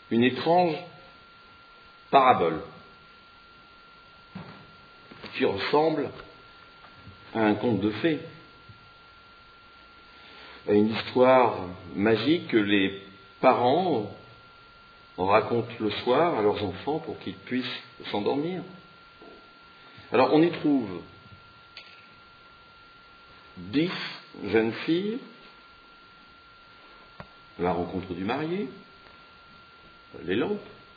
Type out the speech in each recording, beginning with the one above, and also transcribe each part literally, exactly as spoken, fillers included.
une étrange parabole qui ressemble à un conte de fées, à une histoire magique que les parents racontent le soir à leurs enfants pour qu'ils puissent s'endormir. Alors on y trouve dix jeunes filles, la rencontre du marié, les lampes,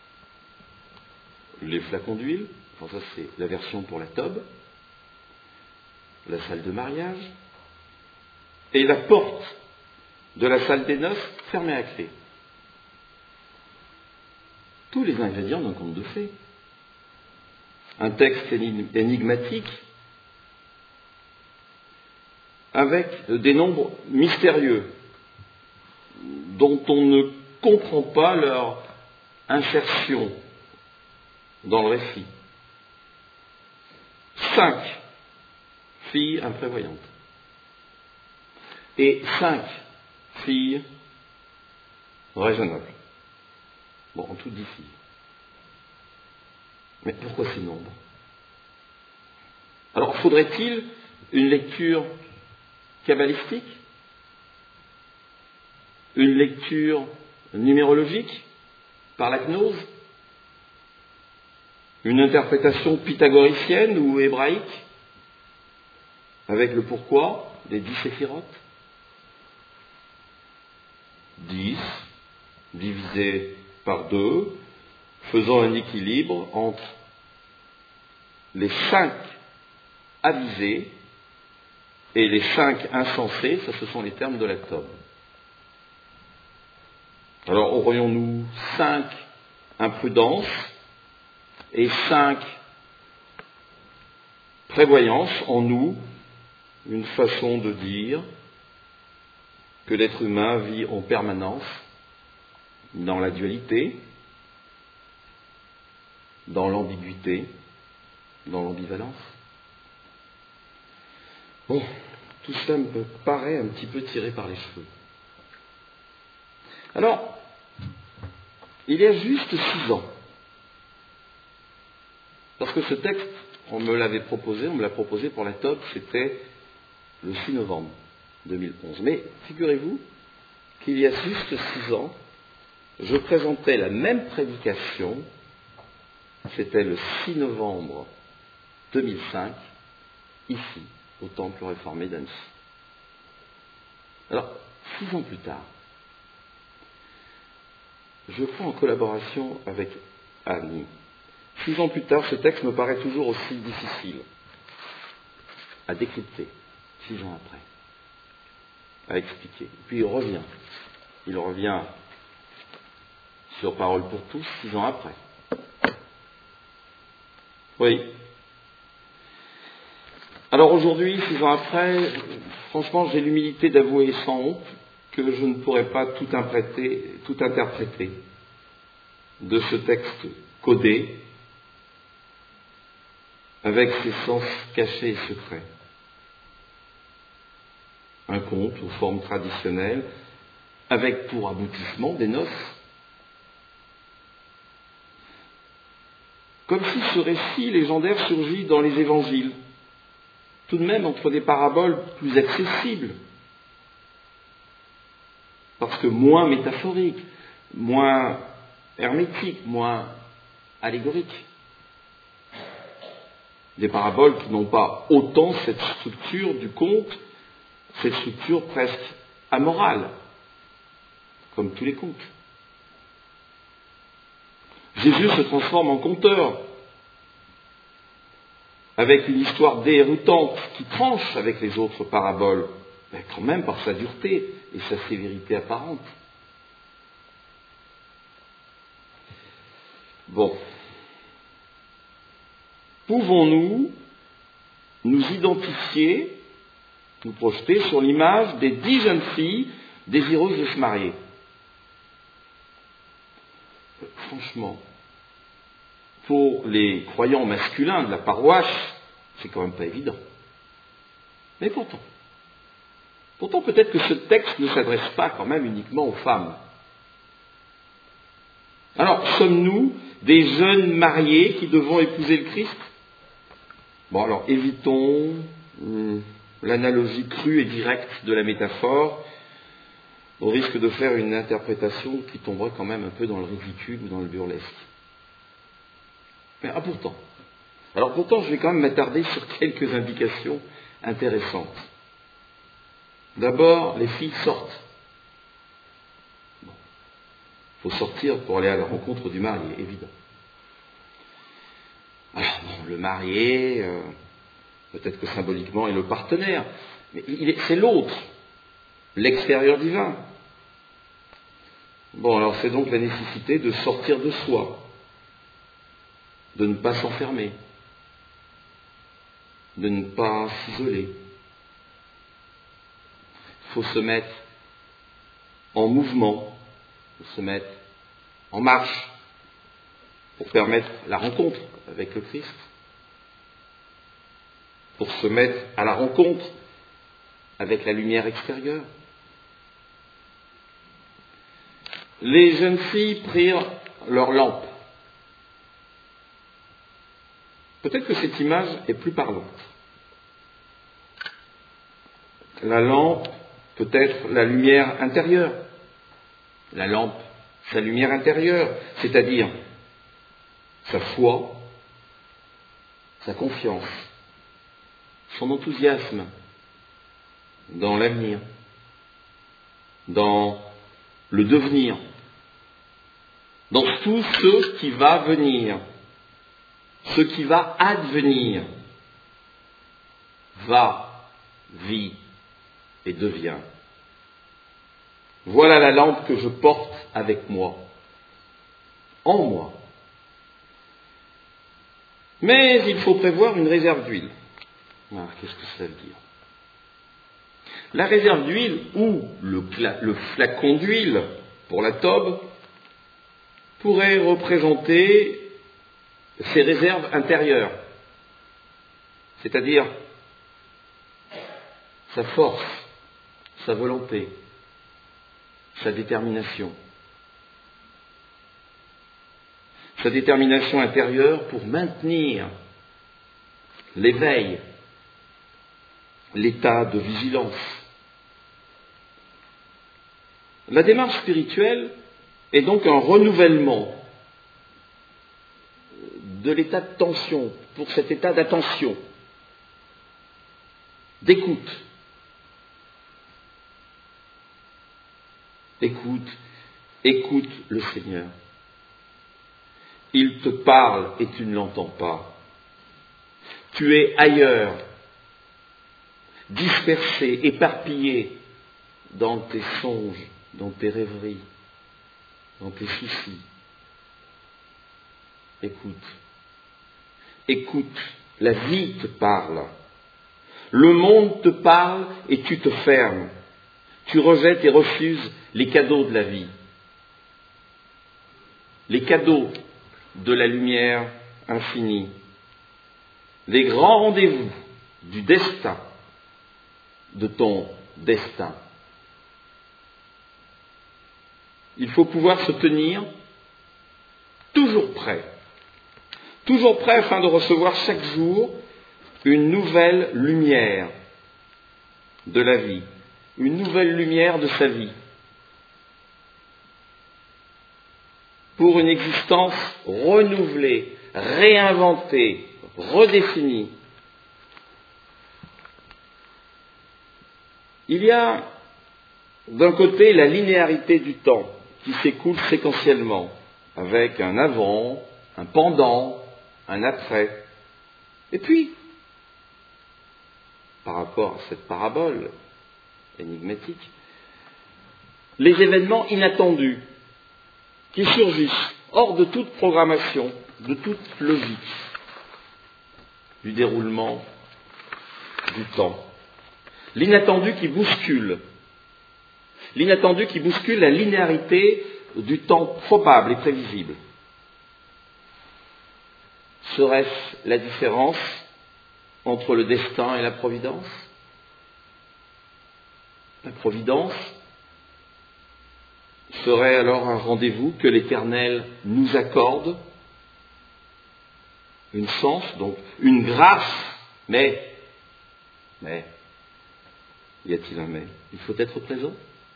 les flacons d'huile, enfin ça c'est la version pour la tobe, la salle de mariage, et la porte de la salle des noces fermée à clé. Tous les ingrédients d'un conte de fées. Un texte énigmatique avec des nombres mystérieux dont on ne comprend pas leur insertion dans le récit. Cinq filles imprévoyantes et cinq filles raisonnables. Bon, en tout dix filles. Mais pourquoi ces nombres? Alors, faudrait-il une lecture kabbalistique? Une lecture numérologique par la gnose? Une interprétation pythagoricienne ou hébraïque avec le pourquoi des dix séphirotes? Dix divisé par deux, faisant un équilibre entre les cinq avisés et les cinq insensés, ça ce sont les termes de la Tobe. Alors aurions-nous cinq imprudences et cinq prévoyances en nous, une façon de dire que l'être humain vit en permanence dans la dualité, dans l'ambiguïté, dans l'ambivalence. Bon, tout cela me paraît un petit peu tiré par les cheveux. Alors, il y a juste six ans, parce que ce texte, on me l'avait proposé, on me l'a proposé pour la Tobe, c'était le six novembre deux mille onze. Mais figurez-vous qu'il y a juste six ans, je présentais la même prédication, c'était le six novembre deux mille cinq, ici, au Temple réformé d'Annecy. Alors, six ans plus tard, je prends en collaboration avec Annie. Six ans plus tard, ce texte me paraît toujours aussi difficile à décrypter, six ans après, à expliquer. Puis il revient. Il revient sur Parole pour tous, six ans après. Oui. Alors aujourd'hui, six ans après, franchement, j'ai l'humilité d'avouer sans honte que je ne pourrais pas tout interpréter, tout interpréter de ce texte codé avec ses sens cachés et secrets. Un conte aux formes traditionnelles, avec pour aboutissement des noces. Comme si ce récit légendaire surgit dans les évangiles, tout de même entre des paraboles plus accessibles, parce que moins métaphoriques, moins hermétiques, moins allégoriques. Des paraboles qui n'ont pas autant cette structure du conte, cette structure presque amorale, comme tous les contes. Jésus se transforme en conteur, avec une histoire déroutante qui tranche avec les autres paraboles, mais quand même par sa dureté et sa sévérité apparente. Bon. Pouvons-nous nous identifier, nous projeter sur l'image des dix jeunes filles désireuses de se marier? Franchement, pour les croyants masculins de la paroisse, c'est quand même pas évident. Mais pourtant, pourtant peut-être que ce texte ne s'adresse pas quand même uniquement aux femmes. À alors sommes-nous des jeunes mariés qui devons épouser le Christ? Bon, alors évitons hum, l'analogie crue et directe de la métaphore, au risque de faire une interprétation qui tomberait quand même un peu dans le ridicule ou dans le burlesque. Mais ah pourtant. Alors pourtant, je vais quand même m'attarder sur quelques indications intéressantes. D'abord, les filles sortent. Bon. Il faut sortir pour aller à la rencontre du marié, évident. Alors, bon, le marié, euh, peut-être que symboliquement, est le partenaire, mais il est, c'est l'autre, l'extérieur divin. Bon, alors c'est donc la nécessité de sortir de soi, de ne pas s'enfermer, de ne pas s'isoler. Il faut se mettre en mouvement, il faut se mettre en marche pour permettre la rencontre avec le Christ, pour se mettre à la rencontre avec la lumière extérieure. Les jeunes filles prirent leur lampe. Peut-être que cette image est plus parlante. La lampe peut être la lumière intérieure. La lampe, sa lumière intérieure, c'est-à-dire sa foi, sa confiance, son enthousiasme dans l'avenir, dans le devenir, dans tout ce qui va venir, ce qui va advenir, va, vit et devient. Voilà la lampe que je porte avec moi, en moi. Mais il faut prévoir une réserve d'huile. Alors, qu'est-ce que ça veut dire? La réserve d'huile ou le, le flacon d'huile pour la tobe pourrait représenter ses réserves intérieures, c'est-à-dire sa force, sa volonté, sa détermination. Sa détermination intérieure pour maintenir l'éveil, l'état de vigilance. La démarche spirituelle est donc un renouvellement de l'état de tension, pour cet état d'attention, d'écoute. Écoute, écoute le Seigneur. Il te parle et tu ne l'entends pas. Tu es ailleurs, dispersé, éparpillé dans tes songes, dans tes rêveries, dans tes soucis. Écoute. Écoute, la vie te parle. Le monde te parle et tu te fermes. Tu rejettes et refuses les cadeaux de la vie. Les cadeaux de la lumière infinie. Les grands rendez-vous du destin, de ton destin. Il faut pouvoir se tenir toujours prêt. Toujours prêt afin de recevoir chaque jour une nouvelle lumière de la vie, une nouvelle lumière de sa vie, pour une existence renouvelée, réinventée, redéfinie. Il y a d'un côté la linéarité du temps qui s'écoule séquentiellement, avec un avant, un pendant, un après. Et puis, par rapport à cette parabole énigmatique, les événements inattendus qui surgissent hors de toute programmation, de toute logique du déroulement du temps. L'inattendu qui bouscule, l'inattendu qui bouscule la linéarité du temps probable et prévisible. Serait-ce la différence entre le destin et la providence? La providence serait alors un rendez-vous que l'Éternel nous accorde, une chance, donc une grâce, mais, mais, y a-t-il un mais? Il faut être présent.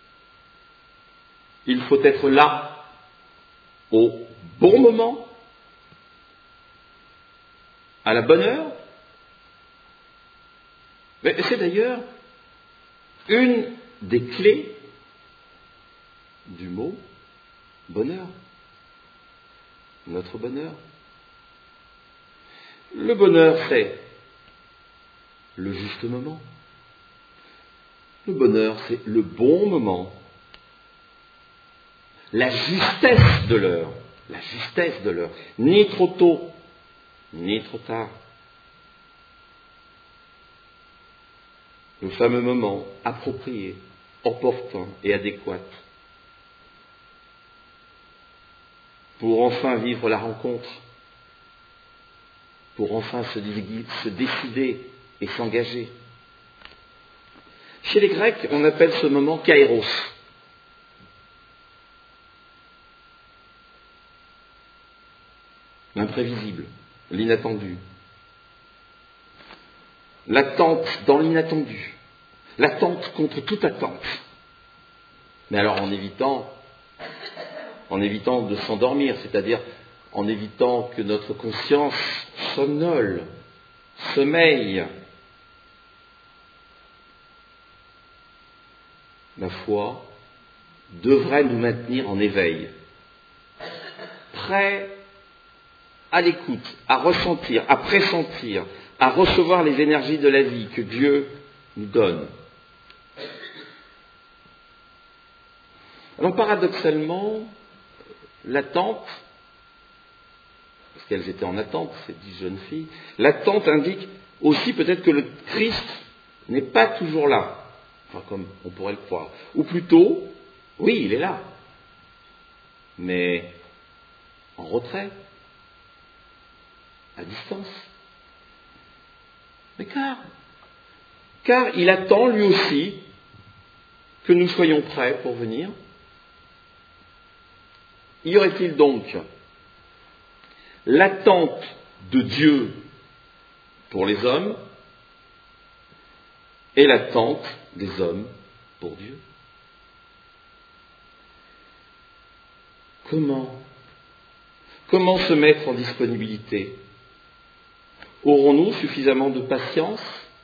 Il faut être là, au bon moment, à la bonne heure. Mais c'est d'ailleurs une des clés du mot bonheur. Notre bonheur. Le bonheur, c'est le juste moment. Le bonheur, c'est le bon moment. La justesse de l'heure. La justesse de l'heure. Ni trop tôt, ni trop tard. Le fameux moment approprié, opportun et adéquat pour enfin vivre la rencontre, pour enfin se, se décider et s'engager. Chez les Grecs, on appelle ce moment kairos. L'imprévisible, l'inattendu. L'attente dans l'inattendu. L'attente contre toute attente. Mais alors en évitant, en évitant de s'endormir, c'est-à-dire en évitant que notre conscience somnole, sommeille. La foi devrait nous maintenir en éveil, prêts à l'écoute, à ressentir, à pressentir, à recevoir les énergies de la vie que Dieu nous donne. Alors paradoxalement, l'attente, parce qu'elles étaient en attente, ces dix jeunes filles, l'attente indique aussi peut-être que le Christ n'est pas toujours là, enfin comme on pourrait le croire. Ou plutôt, oui, il est là, mais en retrait, à distance. Mais car, car il attend lui aussi que nous soyons prêts pour venir. Y aurait-il donc l'attente de Dieu pour les hommes et l'attente des hommes pour Dieu? Comment Comment se mettre en disponibilité? Aurons-nous suffisamment de patience?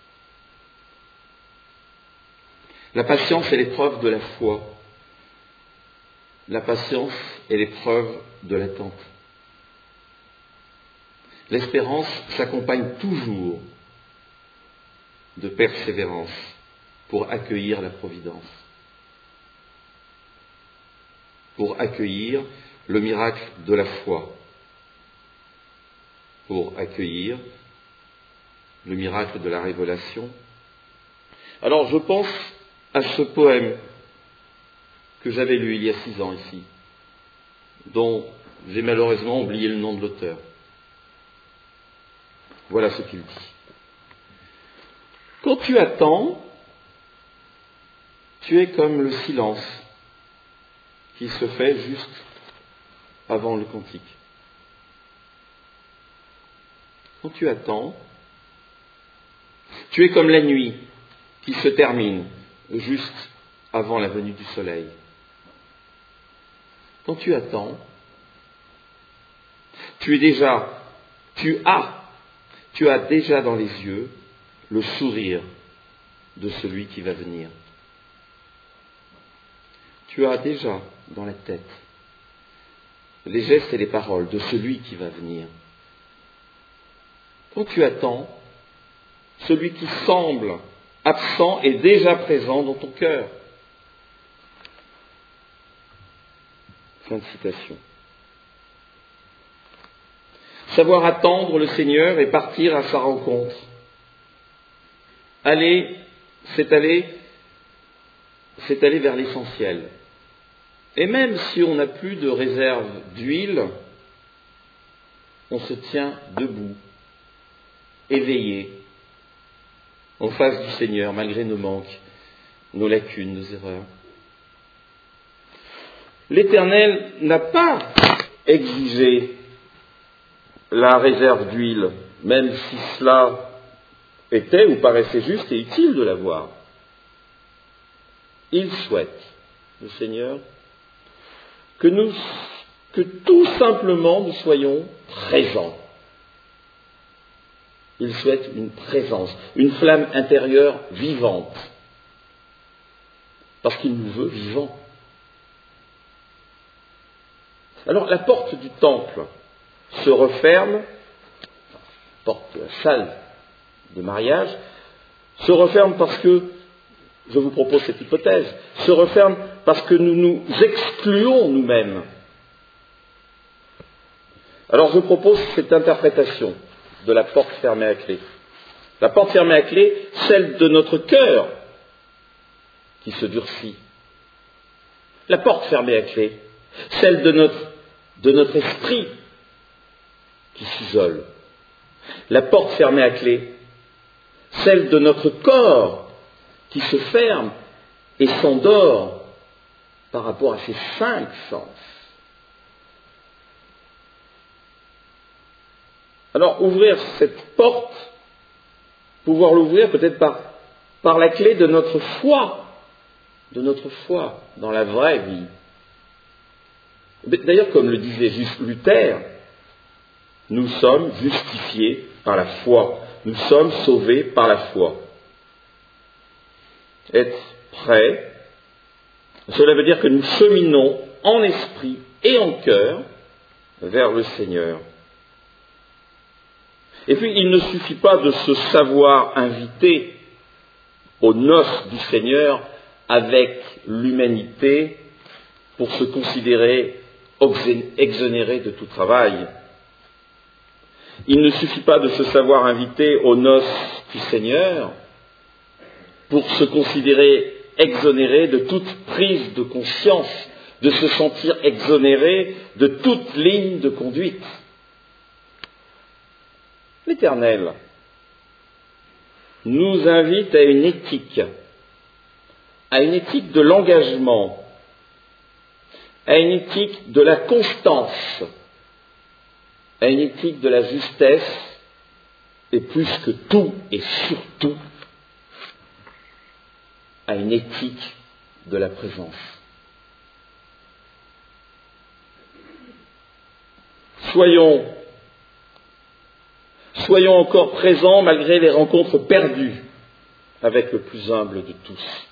La patience est l'épreuve de la foi. La patience est l'épreuve de l'attente. L'espérance s'accompagne toujours de persévérance pour accueillir la providence, pour accueillir le miracle de la foi, pour accueillir le miracle de la révélation. Alors je pense à ce poème que j'avais lu il y a six ans ici, dont j'ai malheureusement oublié le nom de l'auteur. Voilà ce qu'il dit. Quand tu attends, tu es comme le silence qui se fait juste avant le cantique. Quand tu attends, tu es comme la nuit qui se termine juste avant la venue du soleil. Quand tu attends, tu es déjà, tu as, tu as déjà dans les yeux le sourire de celui qui va venir. Tu as déjà dans la tête les gestes et les paroles de celui qui va venir. Quand tu attends, celui qui semble absent est déjà présent dans ton cœur. Fin de citation. Savoir attendre le Seigneur et partir à sa rencontre. Aller, c'est aller, c'est aller vers l'essentiel. Et même si on n'a plus de réserve d'huile, on se tient debout, éveillé, en face du Seigneur, malgré nos manques, nos lacunes, nos erreurs. l'Éternel n'a pas exigé la réserve d'huile, même si cela était ou paraissait juste et utile de l'avoir. Il souhaite, le Seigneur, que nous, que tout simplement nous soyons présents. Il souhaite une présence, une flamme intérieure vivante, parce qu'il nous veut vivants. Alors la porte du temple se referme, la porte de la salle de mariage, se referme parce que, je vous propose cette hypothèse, se referme parce que nous nous excluons nous-mêmes. Alors je propose cette interprétation de la porte fermée à clé. La porte fermée à clé, celle de notre cœur qui se durcit. La porte fermée à clé, celle de notre, de notre esprit qui s'isole. La porte fermée à clé, celle de notre corps qui se ferme et s'endort par rapport à ses cinq sens. Alors, ouvrir cette porte, pouvoir l'ouvrir peut-être par, par la clé de notre foi, de notre foi dans la vraie vie. D'ailleurs, comme le disait juste Luther, nous sommes justifiés par la foi. Nous sommes sauvés par la foi. Être prêt, cela veut dire que nous cheminons en esprit et en cœur vers le Seigneur. Et puis, il ne suffit pas de se savoir invité aux noces du Seigneur avec l'humanité pour se considérer exonéré de tout travail. Il ne suffit pas de se savoir invité aux noces du Seigneur pour se considérer exonéré de toute prise de conscience, de se sentir exonéré de toute ligne de conduite. L'Éternel nous invite à une éthique, à une éthique de l'engagement, à une éthique de la constance, à une éthique de la justesse, et plus que tout et surtout, à une éthique de la présence. Soyons, soyons encore présents malgré les rencontres perdues avec le plus humble de tous.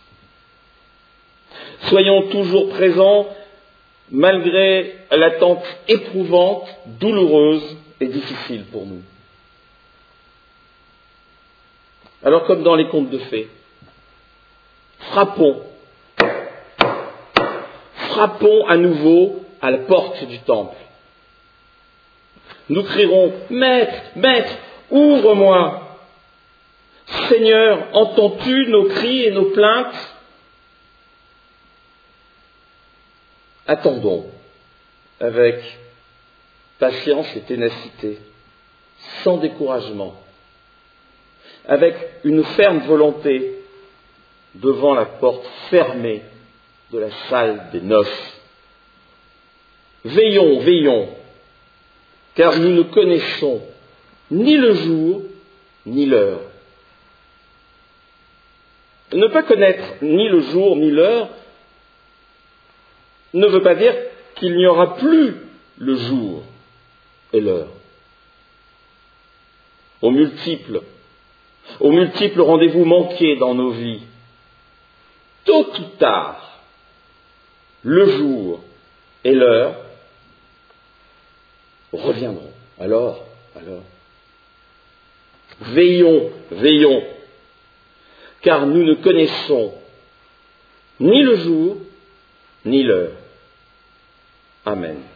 Soyons toujours présents malgré l'attente éprouvante, douloureuse et difficile pour nous. Alors, comme dans les contes de fées, frappons, frappons à nouveau à la porte du temple. Nous crierons « Maître, Maître, ouvre-moi ! Seigneur, entends-tu nos cris et nos plaintes ?» Attendons avec patience et ténacité, sans découragement, avec une ferme volonté devant la porte fermée de la salle des noces. Veillons, veillons, car nous ne connaissons ni le jour ni l'heure. Ne pas connaître ni le jour ni l'heure ne veut pas dire qu'il n'y aura plus le jour et l'heure. Aux multiples, aux multiples rendez-vous manqués dans nos vies, tôt ou tard, le jour et l'heure reviendront. Alors, alors, veillons, veillons, car nous ne connaissons ni le jour ni l'heure. Amen.